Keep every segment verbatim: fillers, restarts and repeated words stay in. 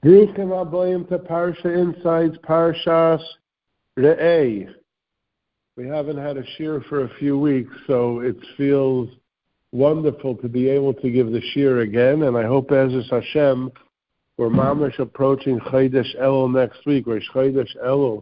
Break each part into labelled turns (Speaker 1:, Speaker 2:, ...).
Speaker 1: Bruchim Abayim to Parsha Insights, Parshas Re'eh. We haven't had a shir for a few weeks, so it feels wonderful to be able to give the shir again, and I hope, Ezras Hashem, we're mamish approaching Chodesh Elul next week, or Chodesh Elul.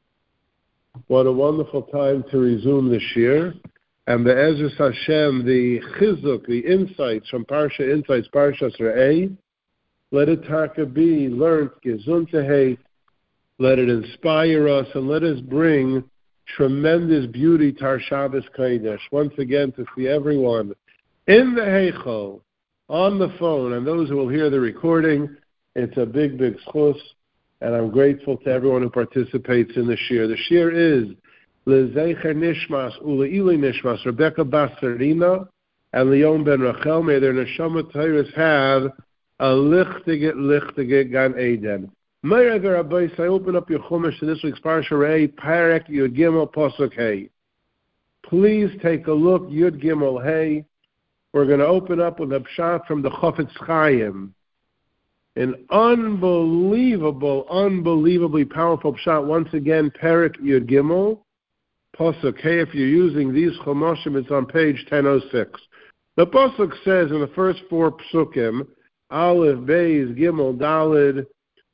Speaker 1: What a wonderful time to resume the shir, and the Ezras Hashem, the chizuk, the insights from Parsha Insights, Parshas Re'eh, let it taka be learned, gesundheit, let it inspire us, and let us bring tremendous beauty to our Shabbos Kodesh. Once again, to see everyone in the Heichal, on the phone, and those who will hear the recording, it's a big, big schus, and I'm grateful to everyone who participates in the shir. The shir is Lezecher Nishmas, Uleili Nishmas, Rebecca Basarina, and Leon Ben Rachel. May their neshama Torahs have a lichtige, lichtige Gan Eden. Meir Rabbi, I open up your Chumash to this week's Parsha Re'eh, Parek Yud Gimel Pasuk Hey. Please take a look, Yud Gimel Hey. We're going to open up with a pshat from the Chofetz Chaim. An unbelievable, unbelievably powerful pshat. Once again, Parek Yud Gimel Pasuk Hey. If you're using these Chumashim, it's on page ten oh six. The Pasuk says in the first four psukim, Aleph, Beis, Gimel, Dalid,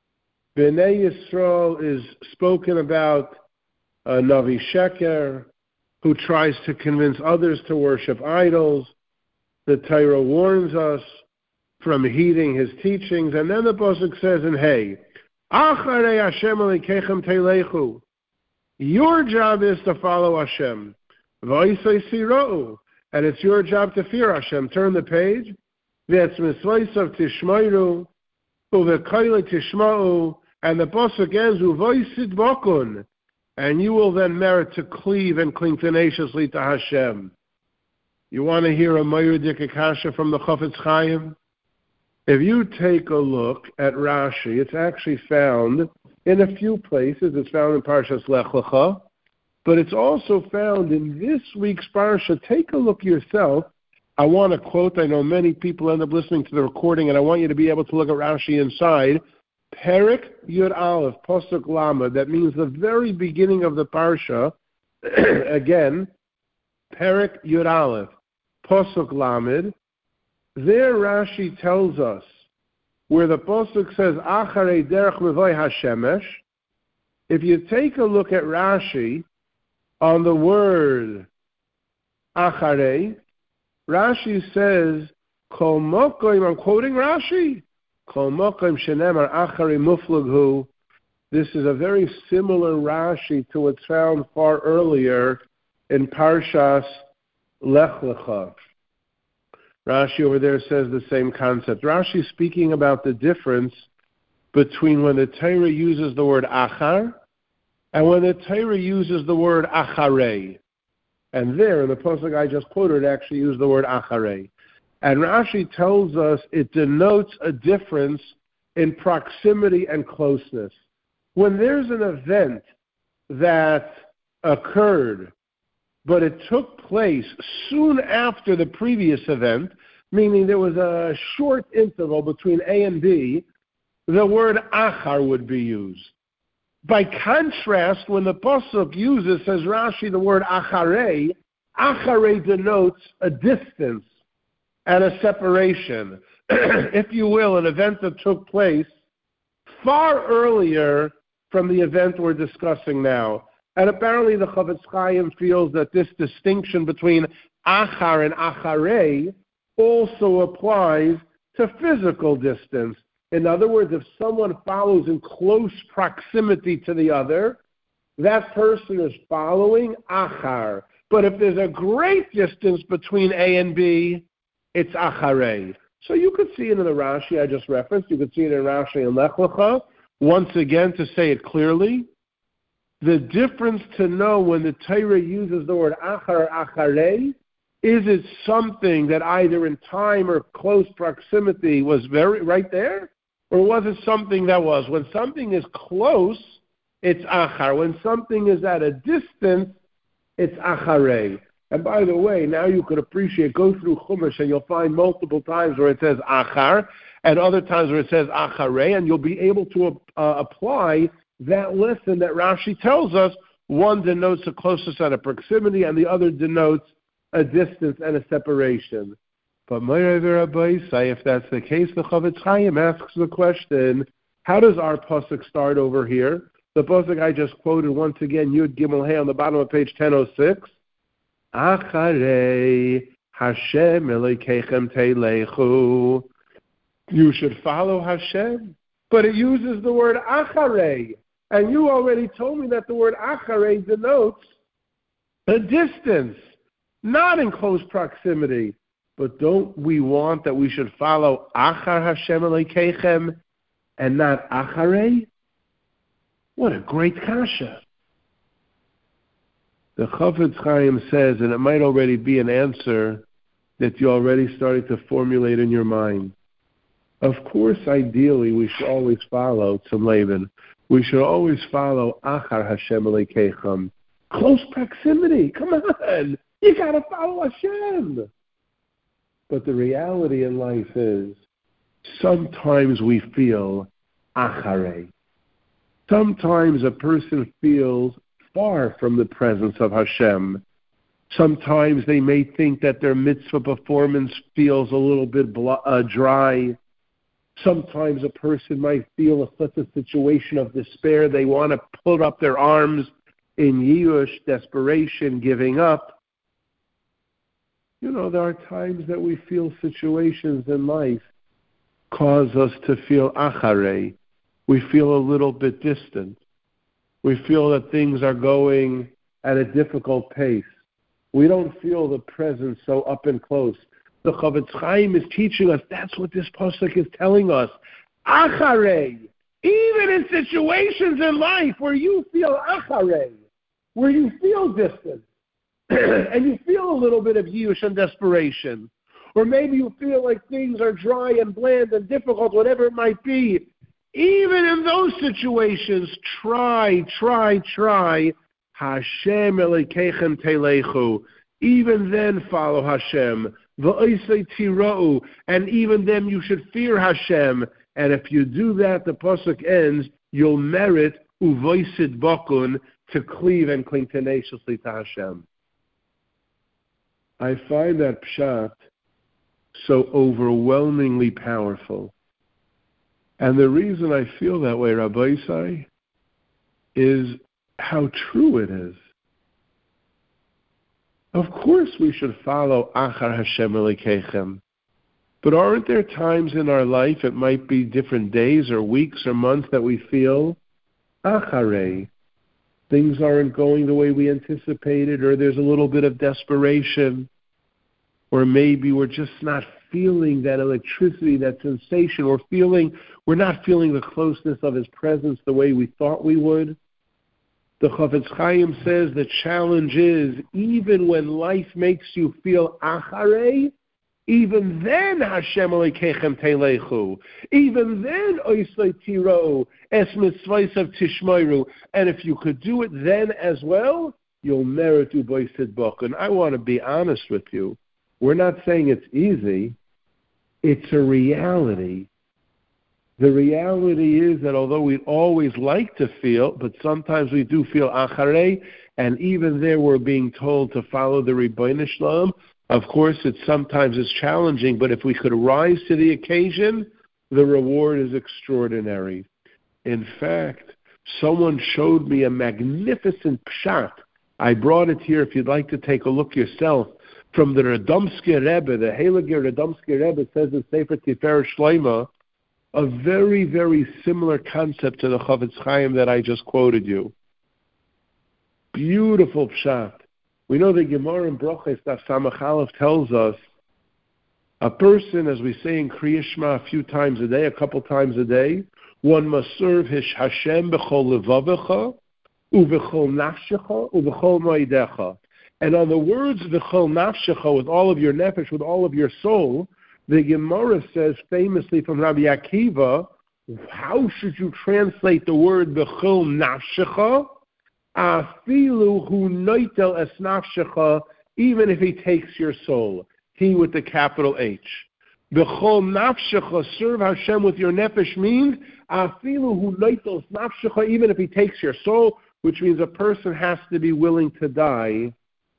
Speaker 1: Bnei Yisrael is spoken about a Navi Sheker who tries to convince others to worship idols. The Torah warns us from heeding his teachings. And then the Pasuk says in Hey, Acharei Hashem Elikechem Teilechu. Your job is to follow Hashem. V'oisei Sirou. And it's your job to fear Hashem. Turn the page. V'etz Mitzvaysav Tishmairu. Uvekoyle Tishma'u. And the Pasuk ends, Uvoisid Bokun, and you will then merit to cleave and cling tenaciously to Hashem. You want to hear a Mayudik Akasha from the Chofetz Chaim? If you take a look at Rashi, it's actually found in a few places. It's found in Parshas Lech Lecha, but it's also found in this week's Parsha. Take a look yourself. I want to quote, I know many people end up listening to the recording, and I want you to be able to look at Rashi inside. Perek Yud Aleph, Pasuk Lamed, that means the very beginning of the Parsha. Again, Perek Yud Aleph, Pasuk Lamed. There Rashi tells us, where the Pasuk says, Acharei derech mevoy hashemesh, if you take a look at Rashi, on the word Acharei, Rashi says, Kol mokoim, I'm quoting Rashi, this is a very similar Rashi to what's found far earlier in Parshas Lech Lecha. Rashi over there says the same concept. Rashi is speaking about the difference between when the Torah uses the word achar and when the Torah uses the word acharei. And there, in the pasuk I just quoted, it actually used the word acharei. And Rashi tells us it denotes a difference in proximity and closeness. When there's an event that occurred, but it took place soon after the previous event, meaning there was a short interval between A and B, the word achar would be used. By contrast, when the pasuk uses, says Rashi, the word acharei, acharei denotes a distance and a separation, if you will, an event that took place far earlier from the event we're discussing now. And apparently the Chofetz Chaim feels that this distinction between achar and acharei also applies to physical distance. In other words, if someone follows in close proximity to the other, that person is following achar. But if there's a great distance between A and B, it's acharei. So you could see it in the Rashi I just referenced. You could see it in Rashi and Lech Lecha. Once again, to say it clearly, the difference to know when the Torah uses the word achar or acharei, is it something that either in time or close proximity was very right there? Or was it something that was? When something is close, it's achar. When something is at a distance, it's acharei. And by the way, now you could appreciate, go through Chumash and you'll find multiple times where it says achar and other times where it says acharei, and you'll be able to uh, apply that lesson that Rashi tells us. One denotes a closeness and a proximity, and the other denotes a distance and a separation. But if that's the case, the Chavetz Chaim asks the question, how does our pasuk start over here? The pasuk I just quoted once again, Yud Gimel Hey on the bottom of page ten oh six. Acharei Hashem Elokeichem Teilechu. You should follow Hashem. But it uses the word acharei. And you already told me that the word acharei denotes a distance, not in close proximity. But don't we want that we should follow achar Hashem Elokeichem and not acharei? What a great kasha. The Chavetz Chaim says, and it might already be an answer that you already started to formulate in your mind. Of course, ideally, we should always follow Tzim Levin. We should always follow Achar Hashem Elokeichem. Close proximity. Come on. You got to follow Hashem. But the reality in life is sometimes we feel Acharei. Sometimes a person feels far from the presence of Hashem. Sometimes they may think that their mitzvah performance feels a little bit bl- uh, dry. Sometimes a person might feel such a situation of despair, they want to put up their arms in yiush, desperation, giving up. You know, there are times that we feel situations in life cause us to feel acharei. We feel a little bit distant. We feel that things are going at a difficult pace. We don't feel the presence so up and close. The Chavetz Chaim is teaching us, that's what this pasuk is telling us. Acharei, even in situations in life where you feel acharei, where you feel distant, and you feel a little bit of yiush and desperation, or maybe you feel like things are dry and bland and difficult, whatever it might be, even in those situations, try, try, try, Hashem Elokeichem Teilechu. Even then follow Hashem. V'oisei tira'u. And even then you should fear Hashem. And if you do that, the pasuk ends, you'll merit uvoisid bakun, to cleave and cling tenaciously to Hashem. I find that pshat so overwhelmingly powerful. And the reason I feel that way, Rabbi Isai, is how true it is. Of course we should follow Achar Hashem Elokeichem. But aren't there times in our life, it might be different days or weeks or months, that we feel Acharei, things aren't going the way we anticipated, or there's a little bit of desperation, or maybe we're just not feeling that electricity, that sensation, or feeling we're not feeling the closeness of His presence the way we thought we would. The Chavetz Chaim says the challenge is, even when life makes you feel acharei, even then Hashem Elokeichem Teilechu, even then Oisei Tira'u, Es Mitzvaysav Tishmoru, and if you could do it then as well, you'll merit Uboisid Bakun. I want to be honest with you. We're not saying it's easy. It's a reality. The reality is that although we'd always like to feel, but sometimes we do feel acharei, and even there we're being told to follow the Ribbono Shel Olam. Of course, it sometimes is challenging, but if we could rise to the occasion, the reward is extraordinary. In fact, someone showed me a magnificent pshat. I brought it here if you'd like to take a look yourself. From the Radomsky Rebbe, the Heilige Radomsky Rebbe says in Sefer Tiferet Shleima, a very, very similar concept to the Chavetz Chaim that I just quoted you. Beautiful pshat. We know the Gemara in Brochos Daf Samach Aleph tells us a person, as we say in Kriya Shema a few times a day, a couple times a day, one must serve his Hashem b'chol levavecha, u'v'chol nafshecha, u'v'chol moedecha. And on the words v'chol nafshecha, with all of your nefesh, with all of your soul, the Gemara says famously from Rabbi Akiva, how should you translate the word v'chol nafshecha? Afilu hu noitel es nafshecha even if he takes your soul. He with the capital H. B'chol nafshecha, serve Hashem with your nefesh means, afilu hu noitos nafshecha, even if he takes your soul, which means a person has to be willing to die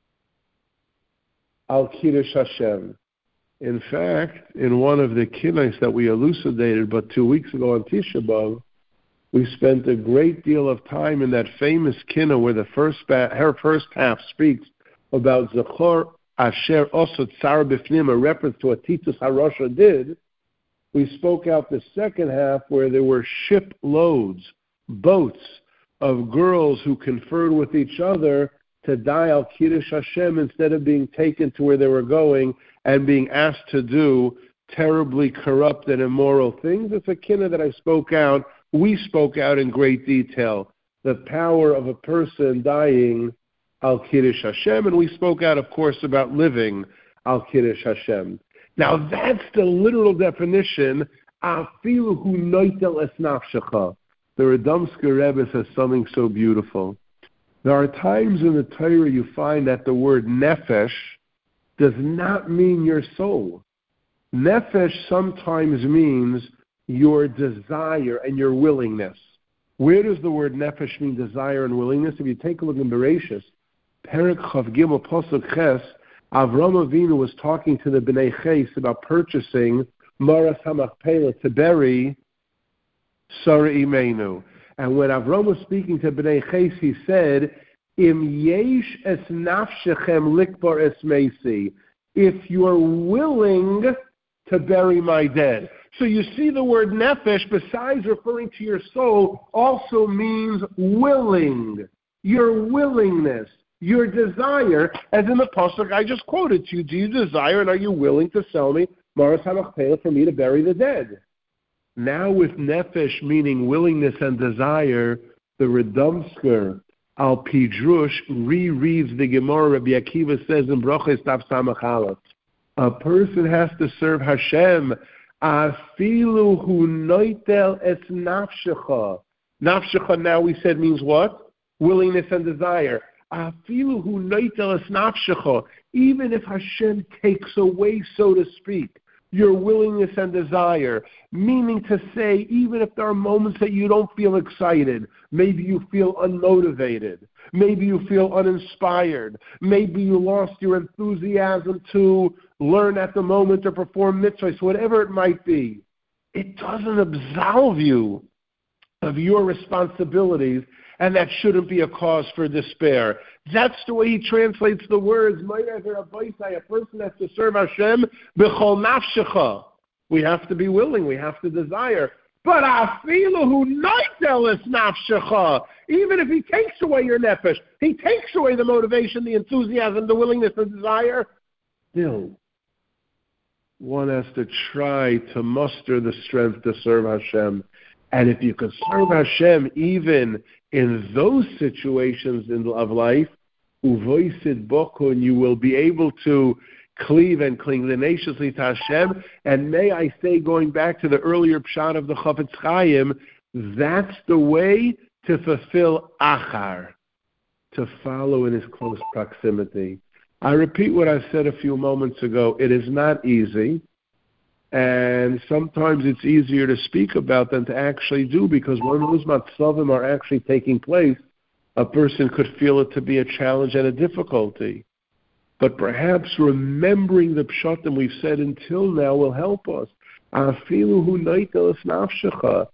Speaker 1: al kiddush Hashem. In fact, in one of the kinnos that we elucidated but two weeks ago on Tisha B'Av, we spent a great deal of time in that famous kinna where the first ba- her first half speaks about Zechor Asher Osot Tsar Bifnim, a reference to what Titus HaRasha did. We spoke out the second half where there were ship loads, boats of girls who conferred with each other to die al Kiddush Hashem instead of being taken to where they were going and being asked to do terribly corrupt and immoral things. It's a kinna that I spoke out. We spoke out in great detail the power of a person dying al Kiddush Hashem, and we spoke out, of course, about living al Kiddush Hashem. Now, that's the literal definition. Afilu hu noitel es nafshecha. The Radomsker Rebbe says something so beautiful. There are times in the Torah you find that the word nefesh does not mean your soul. Nefesh sometimes means your desire and your willingness. Where does the word nefesh mean desire and willingness? If you take a look in Bereshis, Perek Chav Gimel Pasuk Ches, Avram Avinu was talking to the Bnei Ches about purchasing Maras HaMachpelah to bury Sarah Imenu. And when Avram was speaking to Bnei Ches, he said, Im yesh es nafshechem likbar es meisi. If you're willing to bury my dead. So you see the word nefesh, besides referring to your soul, also means willing. Your willingness, your desire, as in the pasuk I just quoted to you. Do you desire and are you willing to sell me Maras HaMachpelah for me to bury the dead? Now with nefesh meaning willingness and desire, the Radomsker Al Pidrush rereads the Gemara. Rabbi Akiva says in Broches Tav Samach Aleph, a person has to serve Hashem. Afilu hu noitel es nafshecha. Nafshecha now we said means what? Willingness and desire. Afilu hu noitel es nafshecha. Even if Hashem takes away, so to speak, your willingness and desire, meaning to say, even if there are moments that you don't feel excited, maybe you feel unmotivated, maybe you feel uninspired, maybe you lost your enthusiasm to learn at the moment or perform mitzvahs, whatever it might be, it doesn't absolve you of your responsibilities, and that shouldn't be a cause for despair. That's the way he translates the words. A person has to serve Hashem b'chol nafshecha. We have to be willing. We have to desire. But afilu hu noitel es nafshecha. Even if he takes away your nefesh, he takes away the motivation, the enthusiasm, the willingness, the desire, still, one has to try to muster the strength to serve Hashem. And if you could serve Hashem even in those situations in, of life, uvoisid bokun, you will be able to cleave and cling tenaciously to Hashem. And may I say, going back to the earlier pshat of the Chafetz Chaim, that's the way to fulfill achar, to follow in his close proximity. I repeat what I said a few moments ago. It is not easy. And sometimes it's easier to speak about than to actually do, because when those matzavim are actually taking place, a person could feel it to be a challenge and a difficulty. But perhaps remembering the pshatim we've said until now will help us. Afilu hu noitel es nafshecha.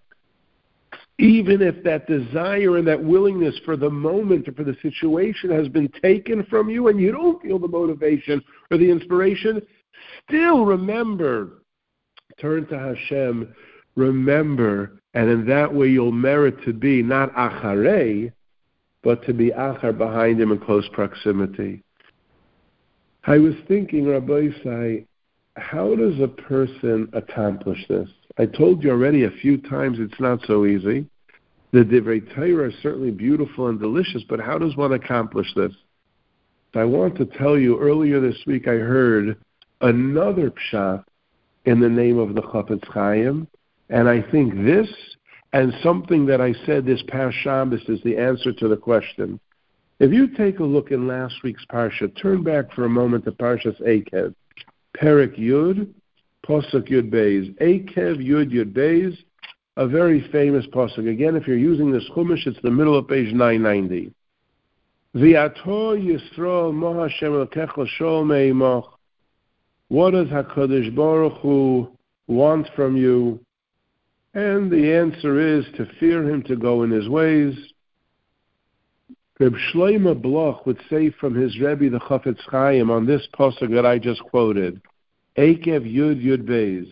Speaker 1: Even if that desire and that willingness for the moment or for the situation has been taken from you and you don't feel the motivation or the inspiration, still remember. Turn to Hashem, remember, and in that way you'll merit to be not acharei, but to be achar behind him in close proximity. I was thinking, Rabbi Isai, how does a person accomplish this? I told you already a few times it's not so easy. The Divrei Torah are certainly beautiful and delicious, but how does one accomplish this? I want to tell you, earlier this week I heard another pshat in the name of the Chafetz Chaim, and I think this and something that I said this past Shabbos is the answer to the question. If you take a look in last week's Parsha, turn back for a moment to Parshas Eikev. Perek Yud, Pasuk Yud Beis. Eikev Yud Yud Beis, a very famous Pasuk. Again, if you're using this Chumash, it's the middle of page nine ninety. V'ato Yisrael mo Hashem Elokecha shol me'imach. What does HaKadosh Baruch Hu want from you? And the answer is to fear Him, to go in His ways. Reb Shlomo Bloch would say from his Rebbe, the Chafetz Chaim, on this pasuk that I just quoted, Eikev Yud Yud Beis.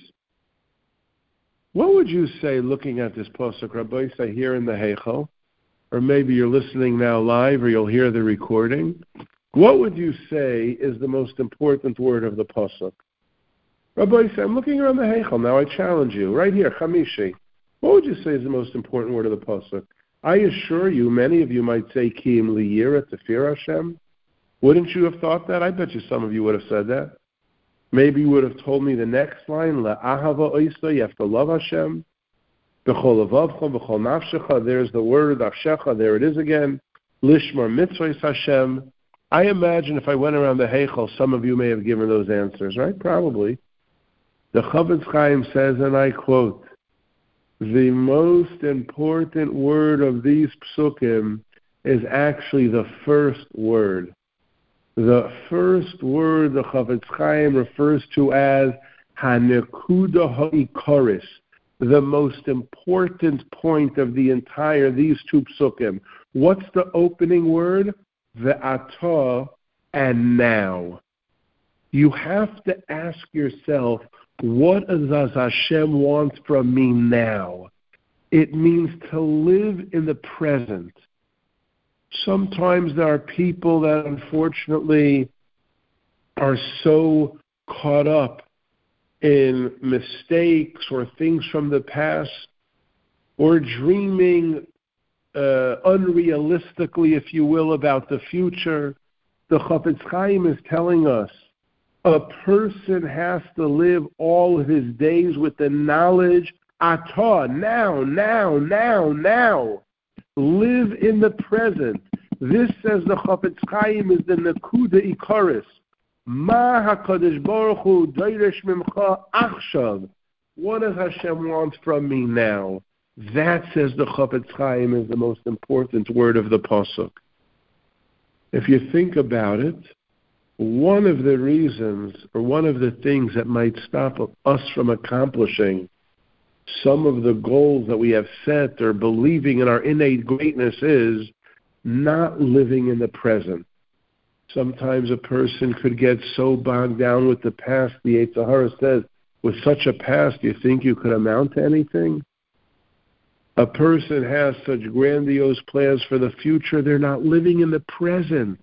Speaker 1: What would you say looking at this pasuk, Rabbi, say here in the Heichel? Or maybe you're listening now live or you'll hear the recording. What would you say is the most important word of the pasuk? Rabbi, say, I'm looking around the Heichel now. I challenge you. Right here, Chamishi. What would you say is the most important word of the pasuk? I assure you, many of you might say, Ki im liyira, to fear Hashem. Wouldn't you have thought that? I bet you some of you would have said that. Maybe you would have told me the next line, La'ahava oisa, you have to love Hashem. B'chol avavcha, b'chol nafshecha, there's the word, nafshecha, there it is again. Lishmar mitzvahs Hashem. I imagine if I went around the Heichel, some of you may have given those answers, right? Probably. The Chafetz Chaim says, and I quote, the most important word of these psukim is actually the first word. The first word the Chafetz Chaim refers to as Hanekuda Ha'ikaris, the most important point of the entire, these two psukim. What's the opening word? Ve'ata, and now. You have to ask yourself, what does Hashem want from me now? It means to live in the present. Sometimes there are people that unfortunately are so caught up in mistakes or things from the past, or dreaming uh, unrealistically, if you will, about the future. The Chafetz Chaim is telling us a person has to live all of his days with the knowledge, atah, now, now, now, now. Live in the present. This, says the Chafetz Chaim, is the Nekuda Ikaris. Ma HaKadosh Baruch Hu dairesh mimcha achshav. What does Hashem want from me now? That, says the Chafetz Chaim, is the most important word of the pasuk. If you think about it, one of the reasons, or one of the things that might stop us from accomplishing some of the goals that we have set or believing in our innate greatness is not living in the present. Sometimes a person could get so bogged down with the past. The Yetzer Hara says, with such a past, do you think you could amount to anything? A person has such grandiose plans for the future, they're not living in the present.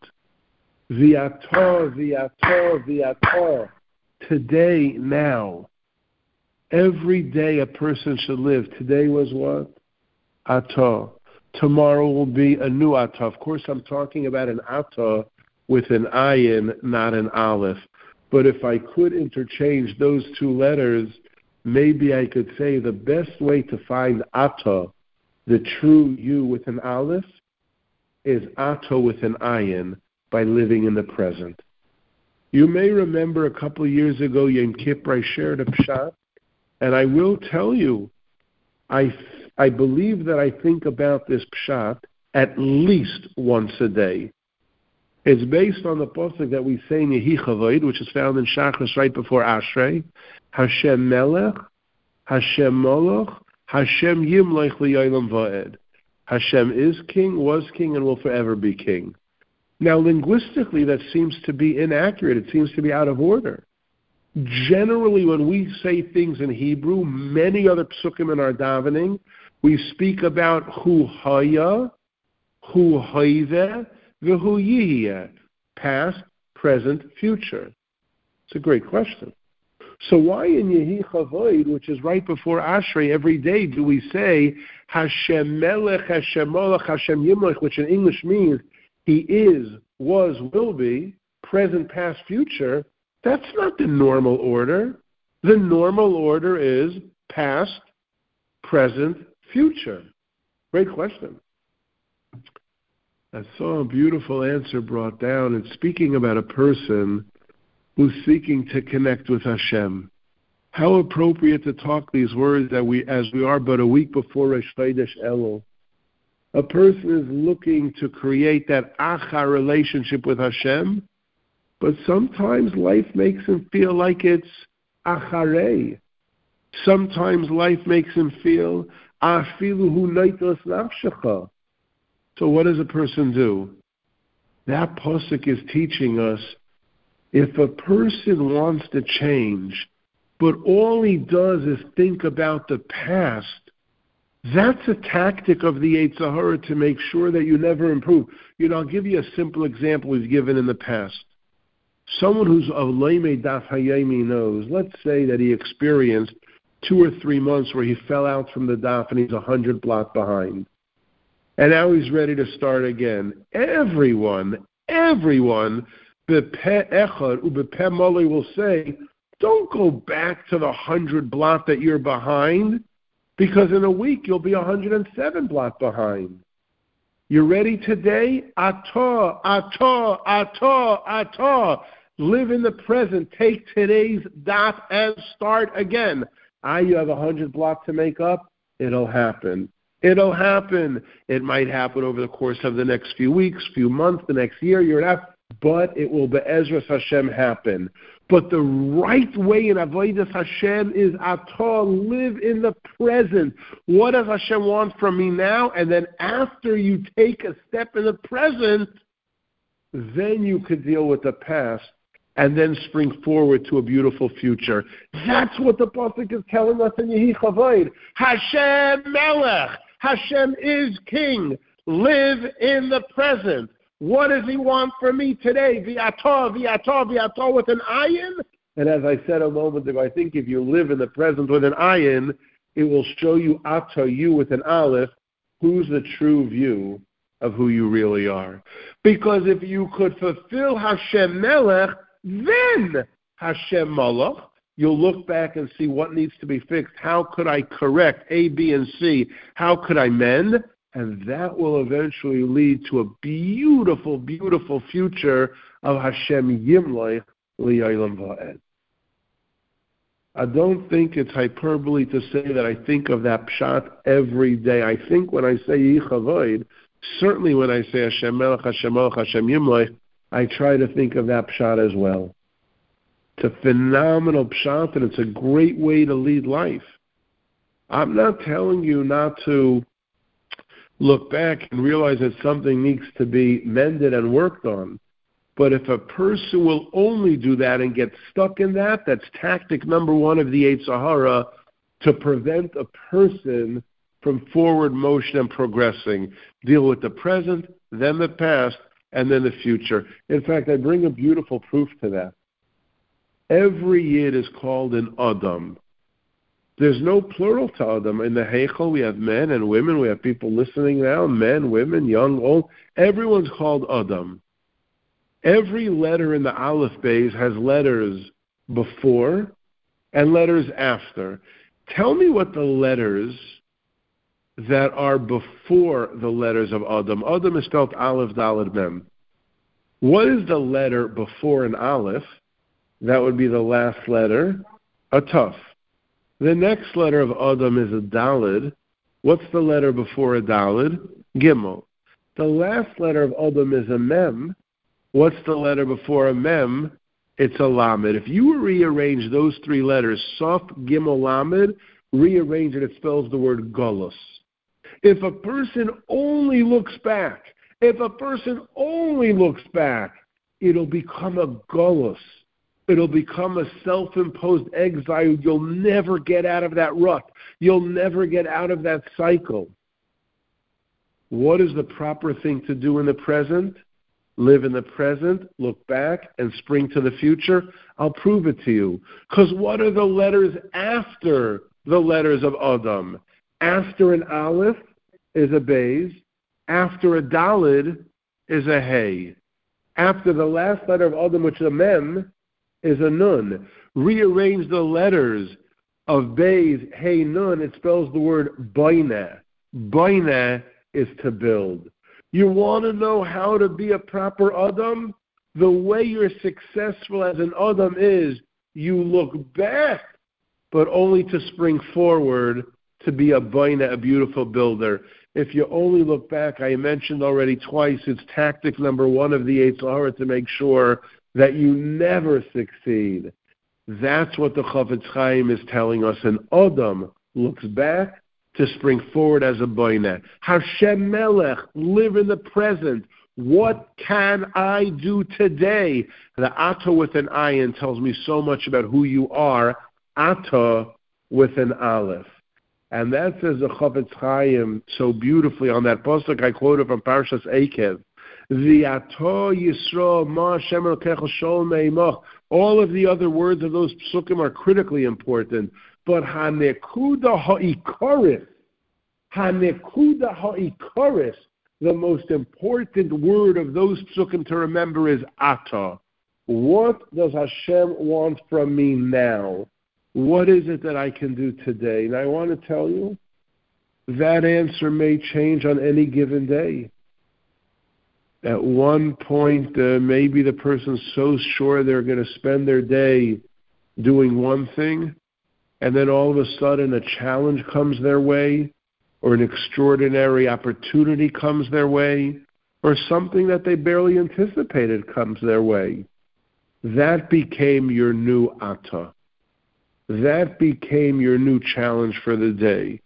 Speaker 1: V'atar, v'atar, v'atar. Today, now. Every day a person should live. Today was what? Atah. Tomorrow will be a new atah. Of course, I'm talking about an atah with an ayin, not an aleph. But if I could interchange those two letters, maybe I could say the best way to find atah, the true you with an aleph, is atah with an ayin, by living in the present. You may remember a couple of years ago, Yom Kippur, I shared a pshat, and I will tell you, I I believe that I think about this pshat at least once a day. It's based on the pasuk that we say in Yehi Chavoid, which is found in Shachris right before Ashrei. Hashem Melech, Hashem Moloch, Hashem Yimloch L'Yolam Va'ed. Hashem is king, was king, and will forever be king. Now, linguistically, that seems to be inaccurate. It seems to be out of order. Generally, when we say things in Hebrew, many other psukim in our davening, we speak about hu haya, hu hayve, v'hu yihya, past, present, future. It's a great question. So why in Yehi Chavoid, which is right before Ashrei, every day do we say Hashem Melech, Hashem Molech, Hashem Yimloch, which in English means He is, was, will be, present, past, future? That's not the normal order. The normal order is past, present, future. Great question. I saw a beautiful answer brought down. It's speaking about a person who's seeking to connect with Hashem. How appropriate to talk these words that we, as we are but a week before Rosh Chodesh Elul. A person is looking to create that achar relationship with Hashem, but sometimes life makes him feel like it's acharei. Sometimes life makes him feel afilu hu naitos nafshecha. So what does a person do? That pasuk is teaching us, if a person wants to change, but all he does is think about the past, that's a tactic of the Yetzer Hara to make sure that you never improve. You know, I'll give you a simple example we've given in the past. Someone who's a Leimei Daf Hayomi knows, let's say that he experienced two or three months where he fell out from the daf and he's a hundred blot behind. And now he's ready to start again. Everyone, everyone, bepeh echad ubepeh mali will say, don't go back to the hundred blot that you're behind, because in a week you'll be a hundred and seven blot behind. You're ready today? Atah, atah, atah, atah. Live in the present. Take today's daf and start again. Ah, you have a hundred blot to make up? It'll happen. It'll happen. It might happen over the course of the next few weeks, few months, the next year, year and a half, but it will be'ezras Hashem happen. But the right way in Avodas Hashem is atah, live in the present. What does Hashem want from me now? And then after you take a step in the present, then you could deal with the past and then spring forward to a beautiful future. That's what the pasuk is telling us in Yehi Chavoid. Hashem Melech. Hashem is King. Live in the present. What does he want from me today? V'atah, v'atah, v'atah with an ayin. And as I said a moment ago, I think if you live in the present with an ayin, it will show you atah, you with an aleph, who's the true view of who you really are. Because if you could fulfill Hashem Melech, then Hashem Malach, you'll look back and see what needs to be fixed. How could I correct A, B, and C? How could I mend? And that will eventually lead to a beautiful, beautiful future of Hashem Yimlech Li'olam Va'ed. I don't think it's hyperbole to say that I think of that pshat every day. I think when I say Yichavoid, certainly when I say Hashem Melech, Hashem Melech, Hashem Yimlech, I try to think of that pshat as well. It's a phenomenal pshat, and it's a great way to lead life. I'm not telling you not to look back and realize that something needs to be mended and worked on. But if a person will only do that and get stuck in that, that's tactic number one of the Yetzer Hara to prevent a person from forward motion and progressing. Deal with the present, then the past, and then the future. In fact, I bring a beautiful proof to that. Every Yid is called an Adam. There's no plural to Adam. In the Heichel, we have men and women. We have people listening now, men, women, young, old. Everyone's called Adam. Every letter in the Aleph Beis has letters before and letters after. Tell me what the letters that are before the letters of Adam. Adam is spelled Aleph, Daled, Mem. What is the letter before an Aleph? That would be the last letter, a Tuf. The next letter of Adam is a Daled. What's the letter before a Daled? Gimel. The last letter of Adam is a Mem. What's the letter before a Mem? It's a Lamed. If you rearrange those three letters, Sof, Gimel, Lamed, rearrange it, it spells the word Golus. If a person only looks back, if a person only looks back, it'll become a Golus. It'll become a self-imposed exile. You'll never get out of that rut. You'll never get out of that cycle. What is the proper thing to do in the present? Live in the present, look back, and spring to the future. I'll prove it to you. Because what are the letters after the letters of Adam? After an Aleph is a Beis. After a Daled is a Hey. After the last letter of Adam, which is a Mem, is a Nun. Rearrange the letters of Beis, Hey, Nun. It spells the word Baina. Baina is to build. You want to know how to be a proper Adam? The way you're successful as an Adam is you look back, but only to spring forward to be a baina, a beautiful builder. If you only look back, I mentioned already twice, it's tactic number one of the Yetzer Hara to make sure that you never succeed. That's what the Chafetz Chaim is telling us. An Adam looks back to spring forward as a baina. Hashem Melech, live in the present. What can I do today? The Ata with an ayin tells me so much about who you are. Ata with an aleph. And that says the Chafetz Chaim so beautifully on that pasuk I quoted from Parshas Eikev. V'ato Yisrael ma Hashem Elokecha shol meimach. All of the other words of those psukim are critically important. But hanekuda ha'ikaris, hanekuda ha'ikaris, the most important word of those psukim to remember is ata. What does Hashem want from me now? What is it that I can do today? And I want to tell you, that answer may change on any given day. At one point, uh, maybe the person's so sure they're going to spend their day doing one thing, and then all of a sudden a challenge comes their way, or an extraordinary opportunity comes their way, or something that they barely anticipated comes their way. That became your new ata. That became your new challenge for the day.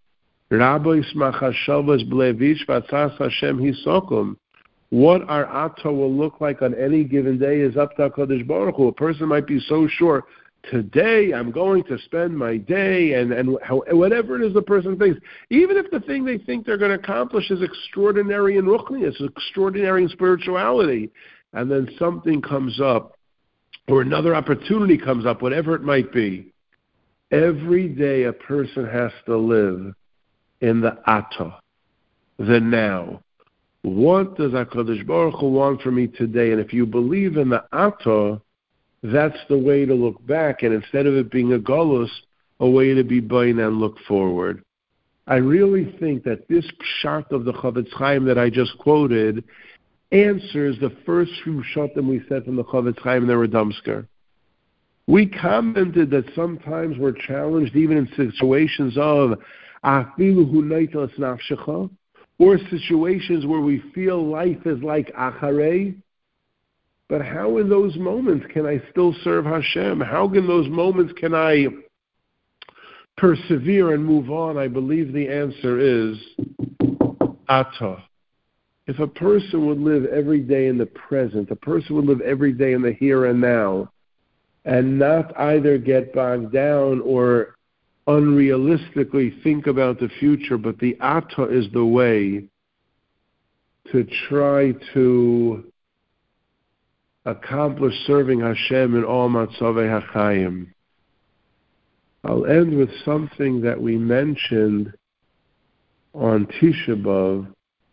Speaker 1: What our ata will look like on any given day is up to HaKadosh Baruch Hu. A person might be so sure, today I'm going to spend my day, and, and how, whatever it is the person thinks, even if the thing they think they're going to accomplish is extraordinary in ruchnius, extraordinary in spirituality, and then something comes up, or another opportunity comes up, whatever it might be, every day a person has to live in the ata, the now. What does HaKadosh Baruch Hu want from me today? And if you believe in the ata, that's the way to look back, and instead of it being a galus, a way to be bain and look forward. I really think that this pshat of the Chafetz Chaim that I just quoted answers the first few shatim we said from the Chafetz Chaim in the Radomsker. We commented that sometimes we're challenged even in situations of afilu hu neitel es nafshecha, or situations where we feel life is like acharei. But how in those moments can I still serve Hashem? How in those moments can I persevere and move on? I believe the answer is ata. If a person would live every day in the present, a person would live every day in the here and now, and not either get bogged down or unrealistically think about the future, but the ata is the way to try to accomplish serving Hashem in all matzavei hachayim. I'll end with something that we mentioned on Tisha B'Av,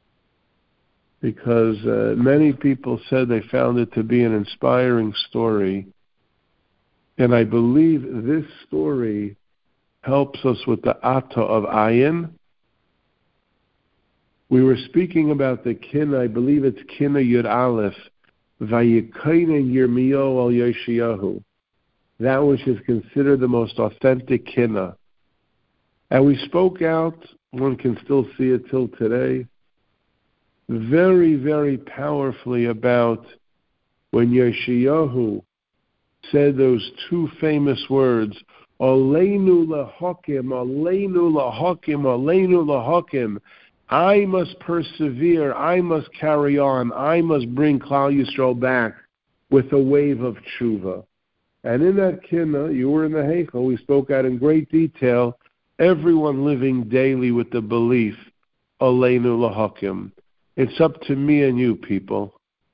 Speaker 1: because uh, many people said they found it to be an inspiring story, and I believe this story helps us with the ata of ayin. We were speaking about the kin, I believe it's Kinna Yud Aleph, Vayikainen Yirmiyahu al Yeshayahu, that which is considered the most authentic kinna. And we spoke out, one can still see it till today, very, very powerfully about when Yeshayahu said those two famous words, Aleinu lahakim, Aleinu lahakim, Aleinu lahakim. I must persevere, I must carry on, I must bring Klal Yisrael back with a wave of tshuva. And in that kinna, you were in the Heichel, we spoke out in great detail, everyone living daily with the belief, Aleinu lahakim. It's up to me and you, people.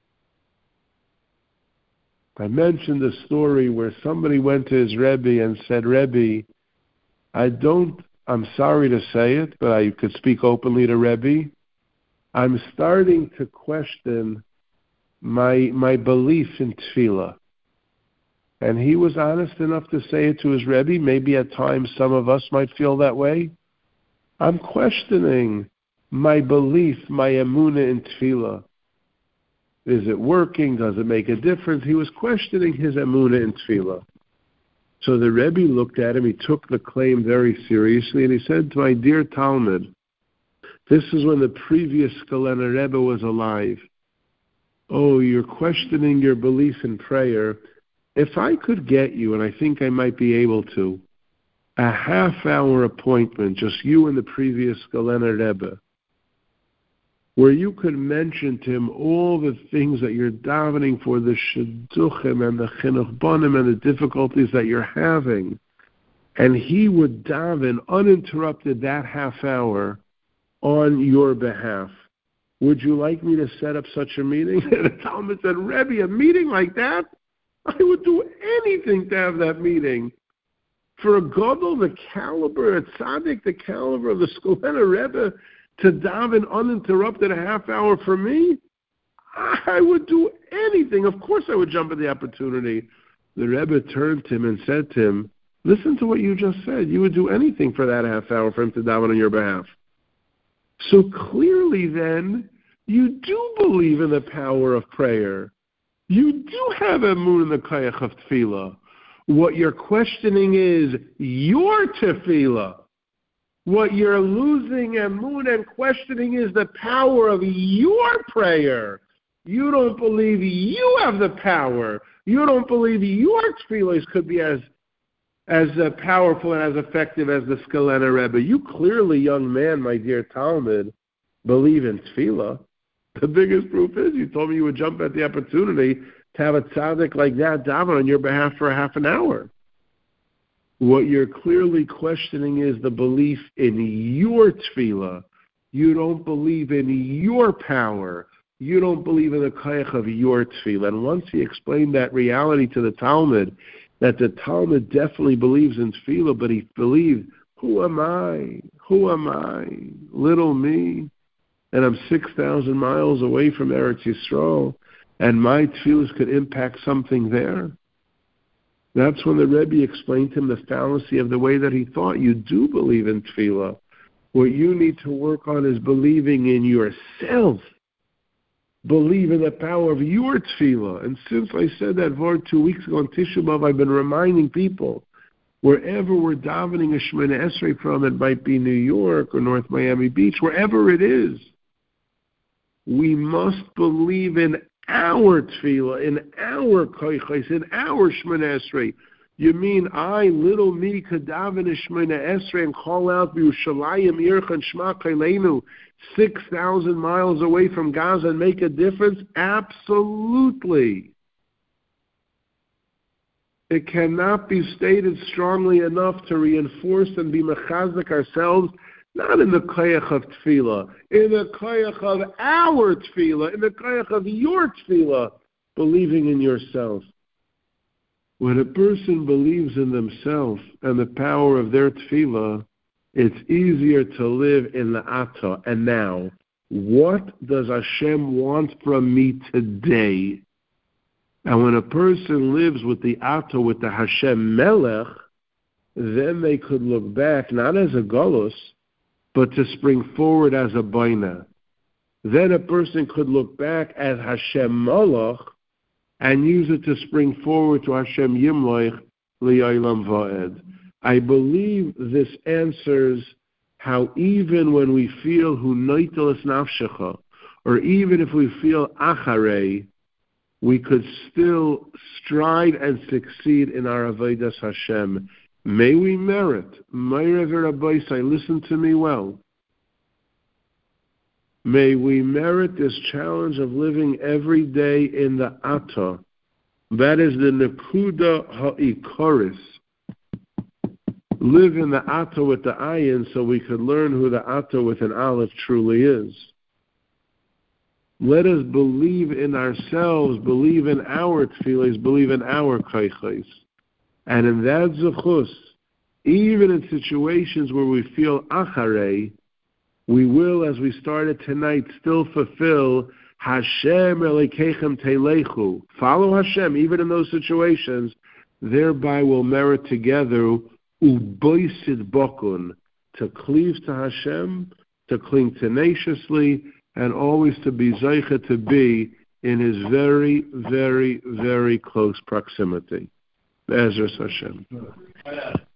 Speaker 1: I mentioned a story where somebody went to his Rebbe and said, Rebbe, I don't, I'm sorry to say it, but I could speak openly to Rebbe. I'm starting to question my my belief in tefillah. And he was honest enough to say it to his Rebbe. Maybe at times some of us might feel that way. I'm questioning my belief, my emunah in tefillah. Is it working? Does it make a difference? He was questioning his emunah in tefillah. So the Rebbe looked at him, he took the claim very seriously, and he said to my dear Talmud, this is when the previous Skulener Rebbe was alive. Oh, you're questioning your belief in prayer. If I could get you, and I think I might be able to, a half-hour appointment, just you and the previous Skulener Rebbe, where you could mention to him all the things that you're davening for, the shidduchim and the chinuch bonim and the difficulties that you're having, and he would daven uninterrupted that half hour on your behalf. Would you like me to set up such a meeting? And the Talmud said, Rebbe, a meeting like that? I would do anything to have that meeting. For a gadol the caliber, a tzaddik the caliber of the Skulener Rebbe, to daven uninterrupted a half hour for me, I would do anything. Of course I would jump at the opportunity. The Rebbe turned to him and said to him, listen to what you just said. You would do anything for that half hour for him to daven on your behalf. So clearly then, you do believe in the power of prayer. You do have emunah in the koyach of tefillah. What you're questioning is your tefillah. What you're losing emunah and questioning is the power of your prayer. You don't believe you have the power. You don't believe your tefillahs could be as as uh, powerful and as effective as the Skulener Rebbe. You clearly, young man, my dear Talmud, believe in tefillah. The biggest proof is you told me you would jump at the opportunity to have a tzaddik like that daven on your behalf for a half an hour. What you're clearly questioning is the belief in your tefillah. You don't believe in your power. You don't believe in the koyach of your tefillah. And once he explained that reality to the Talmud, that the Talmud definitely believes in tefillah, but he believed, who am I? Who am I? Little me. And I'm six thousand miles away from Eretz Yisrael, and my tefillahs could impact something there. That's when the Rebbe explained to him the fallacy of the way that he thought. You do believe in tefillah. What you need to work on is believing in yourself. Believe in the power of your tefillah. And since I said that word two weeks ago on Tisha B'Av, I've been reminding people, wherever we're davening a Shemoneh Esrei from, it might be New York or North Miami Beach, wherever it is, we must believe in our tefillah, in our koyches, in our Shemoneh Esrei. You mean I, little me, could daven a Shemoneh Esrei and call out Yerushalayim Irchan Shema Kaleinu, six thousand miles away from Gaza, and make a difference? Absolutely. It cannot be stated strongly enough to reinforce and be mechazik ourselves, not in the koyach of tefillah, in the koyach of our tefillah, in the koyach of your tefillah, believing in yourself. When a person believes in themselves and the power of their tefillah, it's easier to live in the Atah. And now, what does Hashem want from me today? And when a person lives with the Atah, with the Hashem Melech, then they could look back, not as a Golus, but to spring forward as a Baina. Then a person could look back at Hashem Malach and use it to spring forward to Hashem Yimloich Li'olam Va'ed. I believe this answers how even when we feel Hu Noitelis Nafshecha, or even if we feel Acharei, we could still stride and succeed in our Avodas Hashem. May we merit, Meirav Rabbeisai, listen to me well. May we merit this challenge of living every day in the Atah. That is the Nekuda Ha'ikoris. Live in the Atah with the Ayin so we could learn who the Atah with an Aleph truly is. Let us believe in ourselves, believe in our tefillahs, believe in our koyches. And in that zechus, even in situations where we feel acharei, we will, as we started tonight, still fulfill Hashem Elokeichem Telechu. Follow Hashem, even in those situations, thereby we'll merit together uboisid bokun, to cleave to Hashem, to cling tenaciously, and always to be zeicha to be in his very, very, very close proximity. Be'ezras Hashem.